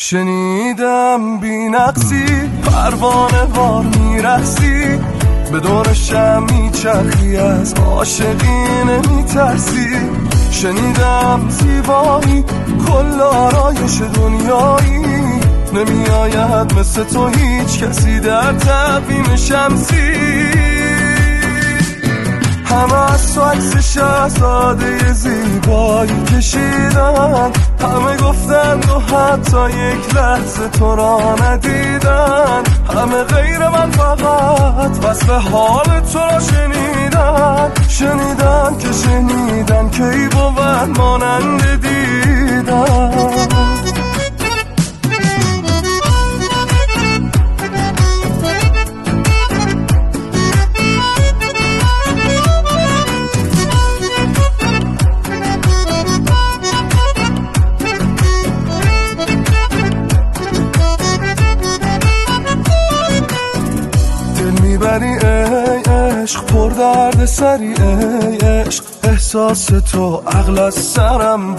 شنیدم بی نقصی پروانه وار میرخصی، به دور شم میچرخی از عاشقی نمیترسی. شنیدم زیبایی کل آرایش دنیایی، نمیآید مثل تو هیچ کسی در تقویم شمسی. همه از تو عکس شهزاده زیبایی کشیدن، همه گفتند و حتی یک لحظه تو را ندیدن. همه غیر من فقط وصف حال تو را شنیدن. شنیدن که شنیدن که ای بود مانند دیدن. ای عشق پر درد سری، ای عشق احساس تو عقل از سرم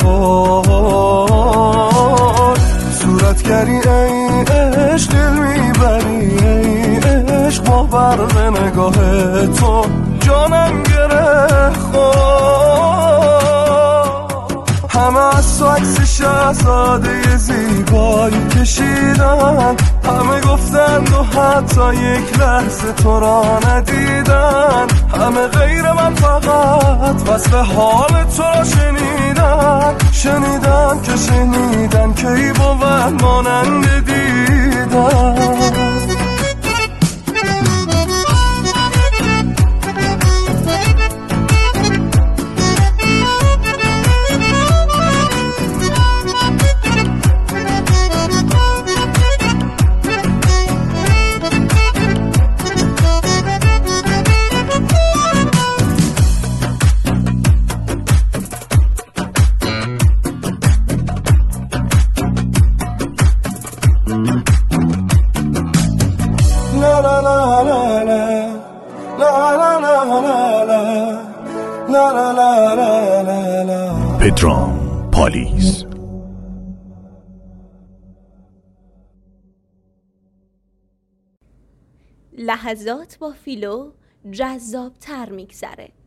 بار. صورتگری ای عشق دل میبری، ای عشق ما برق نگاه تو جانم گره خورد. همه از تو عکس شهزاده زیبایی کشیدن، همه گفتند و حتی یک لحظه تو را ندیدن. همه غیر من فقط وصف حال تو را شنیدن. شنیدن که شنیدن که ای بود مانند دیدن. پدرام پالیز. لحظات با فیلو جذاب تر میگذره.